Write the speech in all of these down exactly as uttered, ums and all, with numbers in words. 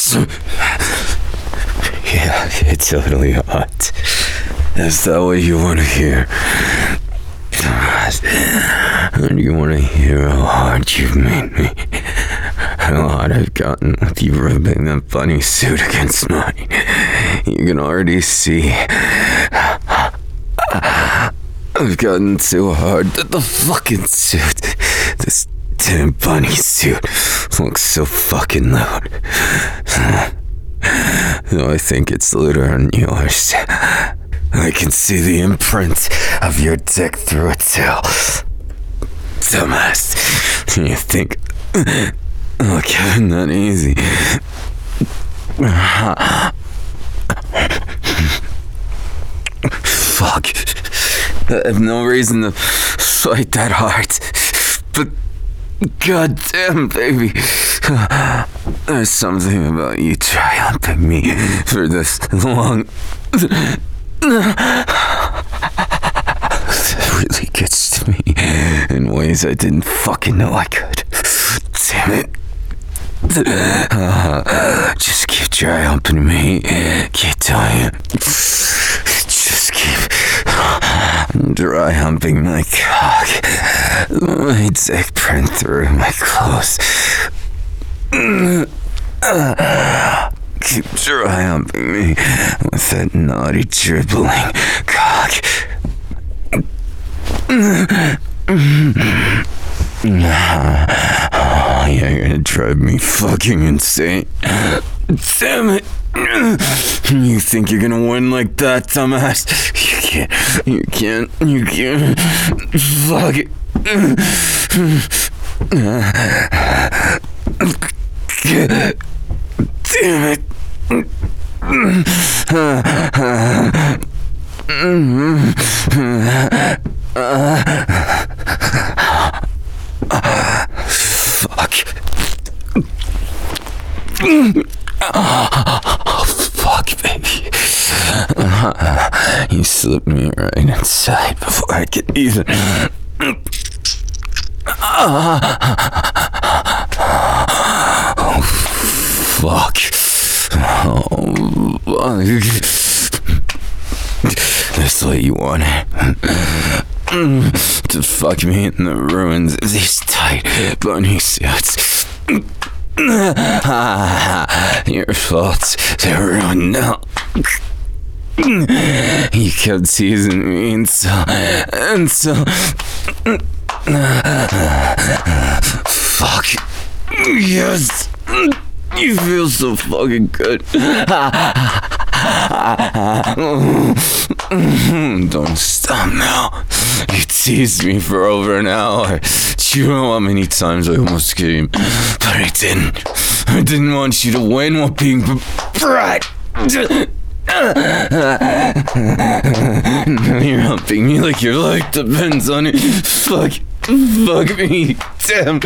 Yeah, it's totally hot. Is that what you want to hear? And you want to hear how hard you've made me? How hard I've gotten with you rubbing that bunny suit against mine. You can already see I've gotten so hard that the fucking suit, this damn bunny suit, looks so fucking loud. Though I think it's lighter on yours. I can see the imprint of your dick through it too. Dumbass. You think I'll get it that easy? Fuck. I have no reason to fight that hard. But goddamn, baby. There's something about you triumphing me for this long. That really gets to me in ways I didn't fucking know I could. Damn it. Uh, just keep triumphing me. Keep doing it. Just keep dry humping my cock. My dick print through my clothes. Keep dry humping me with that naughty dribbling cock. Oh, you're gonna drive me fucking insane. Damn it. You think you're gonna win like that, dumbass? You can't. You can't. You can't. Fuck it. Damn it. Fuck. Oh, fuck, baby. You slipped me right inside before I could even. Oh, fuck. Oh, fuck. That's what you wanted. To fuck me in the ruins of these tight bunny suits. Your fault. They're ruined now. You kept teasing me and so and so fuck. Yes. You feel so fucking good. Don't stop now. You teased me for over an hour. Do you know how many times I almost came? But I didn't. I didn't want you to win while being brat. Now you're humping me like your life depends on it. Fuck. Fuck me. Damn.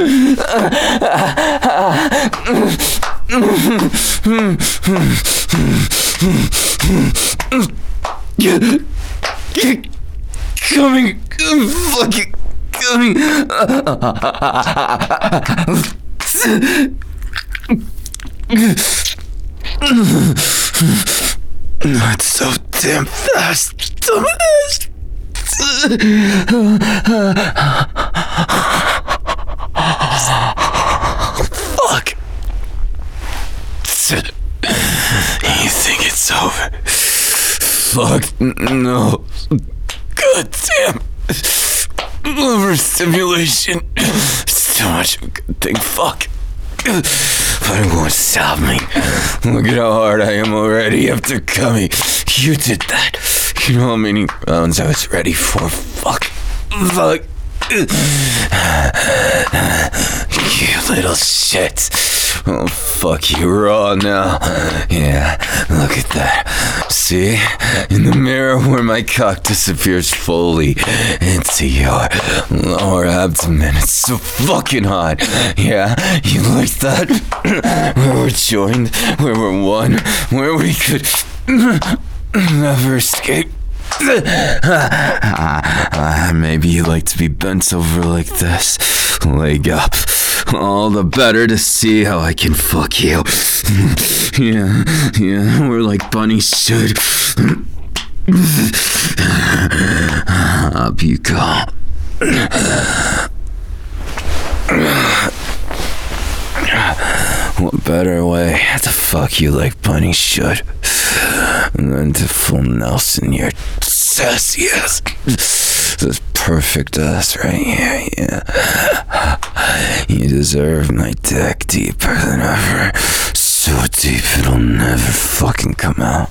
Coming. Fucking coming. Not so damn fast, dumbass. Fuck. You think it's over? Fuck, no. God damn. Overstimulation. It's too much of a good thing. Fuck. But it won't stop me. Look at how hard I am already after coming. You did that. You know how many rounds I was ready for? Fuck. Fuck. You little shit. Oh, fuck you raw now. Yeah, look at that. See? In the mirror where my cock disappears fully into your lower abdomen. It's so fucking hot. Yeah, you like that? Where we're joined, where we're one, where we could never escape. Uh, maybe you like to be bent over like this. Leg up. All the better to see how I can fuck you. Yeah, yeah, we're like bunnies should. Up you go. What better way to fuck you like bunnies should than to full Nelson your sassy ass. This perfect ass right here, yeah. You deserve my dick deeper than ever. So deep it'll never fucking come out.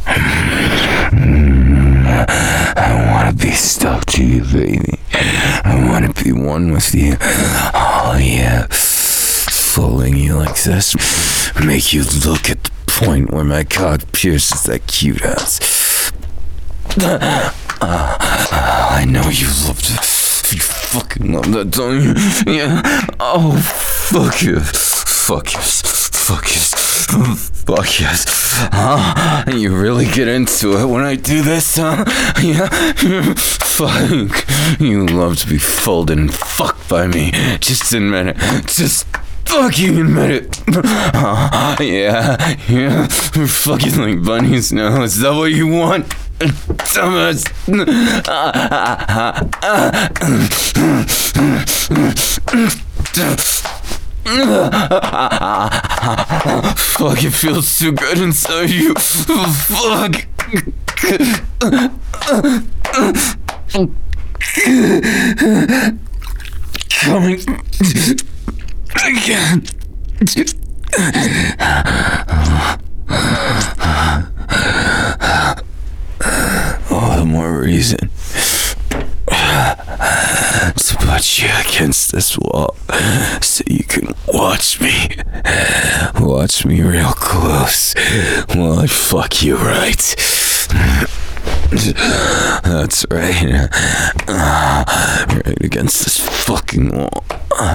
I wanna be stuck to you, baby. I wanna be one with you. Oh yeah. Folding you like this, make you look at the point where my cock pierces that cute ass. Uh, uh, I know you love it. You fucking love that, don't you? Yeah. Oh, fuck yes. Fuck yes. Fuck yes. Fuck yes. Huh? You really get into it when I do this, huh? Yeah. Fuck. You love to be folded and fucked by me. Just admit it. Just fucking admit it. Uh, yeah, yeah. We're fucking like bunnies now. Is that what you want? Dumbass. Fuck, it feels too good inside you. Fuck. Coming again. All the more reason to put you against this wall so you can watch me. Watch me real close while I fuck you right. That's right. Right against this fucking wall.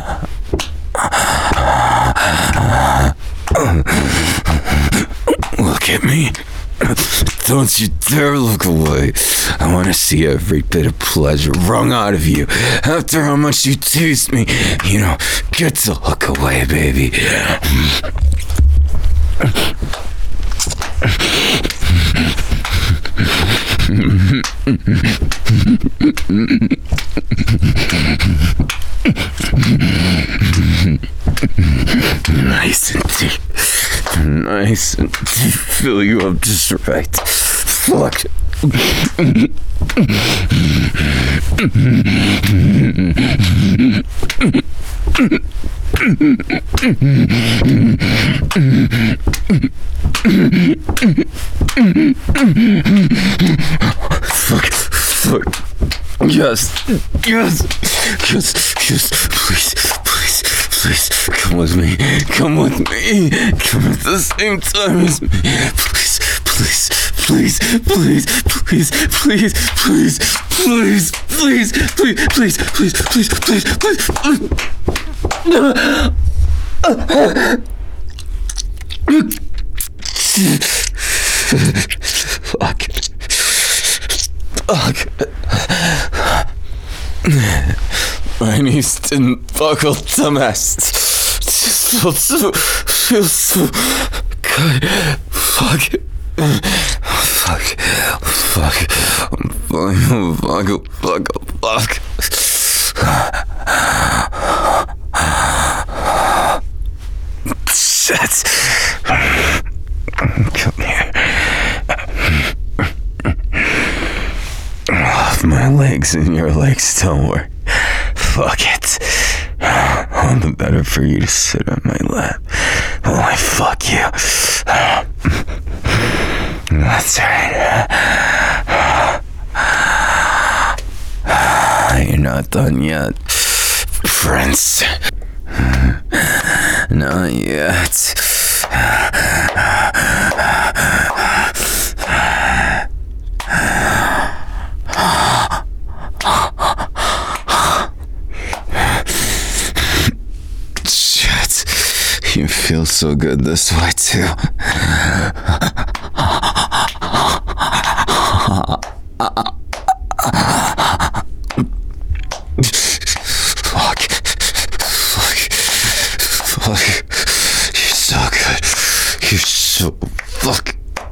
Look at me. Don't you dare look away. I want to see every bit of pleasure wrung out of you after how much you teased me. You know, get to look away, baby. Nice and deep. Nice and deep. Fill you up just right. Fuck. Fuck. Fuck. Yes. Yes. Yes. Yes. Please. Please. Please. Come with me. Come with me. Come at the same time as me. Please. Please. Please. Please. Please. Please. Please. Please. Please. Please. Please. Please. Please. Please. Please. Fuck. Fuck. My knees didn't buckle, dumbass. Just feels so, feels so good. Fuck. Fuck. Fuck. I'm falling. Fuck. Fuck. Fuck. Shit. Come here. Off my legs and your legs don't work. Fuck it. All the better for you to sit on my lap while I fuck you. That's right. You're not done yet, Prince. Not yet. Shit, you feel so good this way too. Fuck. Fuck. Fuck. You're so good. You're so so fuck.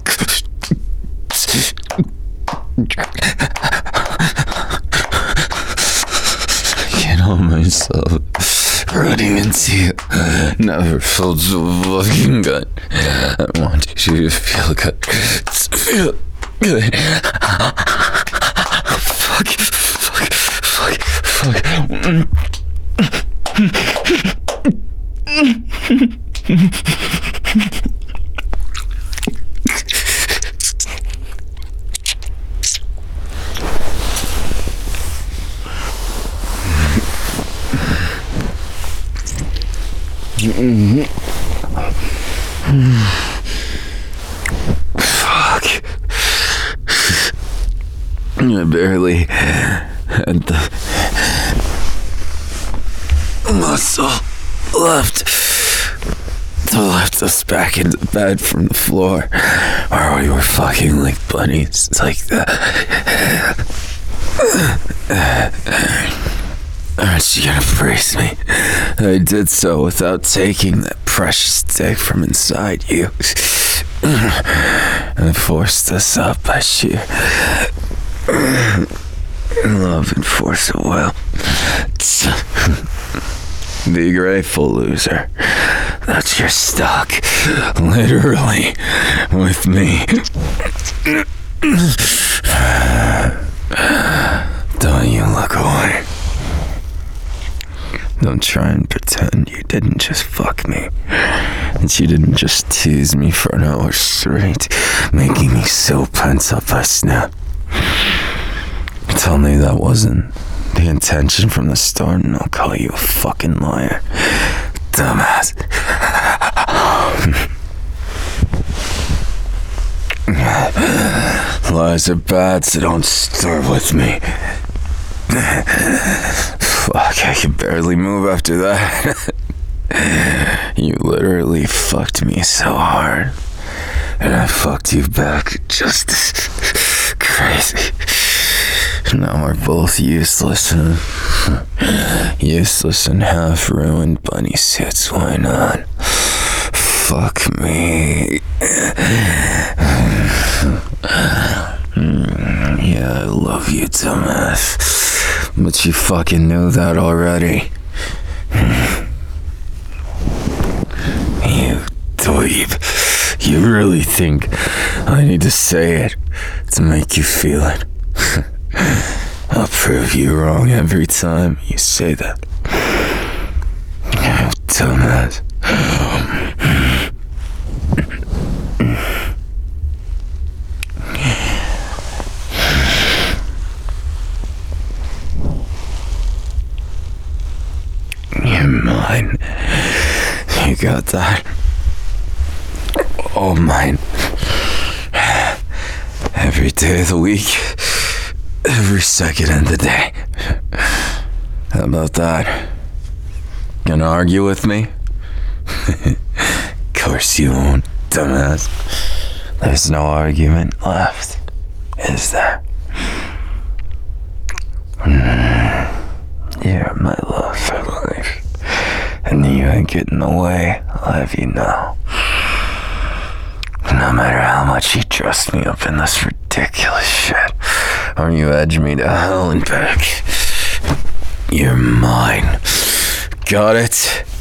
I can't help myself. Running into you never felt so fucking good. I want you to feel good. To feel good. Fuck, fuck, fuck, fuck. Mm-hmm. Fuck. I barely had the muscle left to lift us back into bed from the floor where we were fucking like bunnies like that. Aren't you gonna praise me? I did so without taking that precious dick from inside you. And I forced us up by sheer love and force of will. Be grateful, loser, that you're stuck, literally, with me. Don't you look away. Don't try and pretend you didn't just fuck me. That you didn't just tease me for an hour straight, making me so pent up I snap. Tell me that wasn't the intention from the start and I'll call you a fucking liar. Dumbass. Lies are bad, so don't start with me. Fuck, I could barely move after that. You literally fucked me so hard. And I fucked you back just as crazy. Now we're both useless and useless and half ruined bunny suits. Why not? Fuck me. Yeah, I love you, dumbass. But you fucking knew that already. You dweeb. You really think I need to say it to make you feel it? I'll prove you wrong every time you say that. You dumbass. You're mine. You got that? All mine. Every day of the week. Every second of the day. How about that? Gonna argue with me? Of course you won't, dumbass. There's no argument left, is there? You're my love for life. And you ain't getting away, I'll have you know. No matter how much you dress me up in this ridiculous shit, or you edge me to hell and back, you're mine. Got it?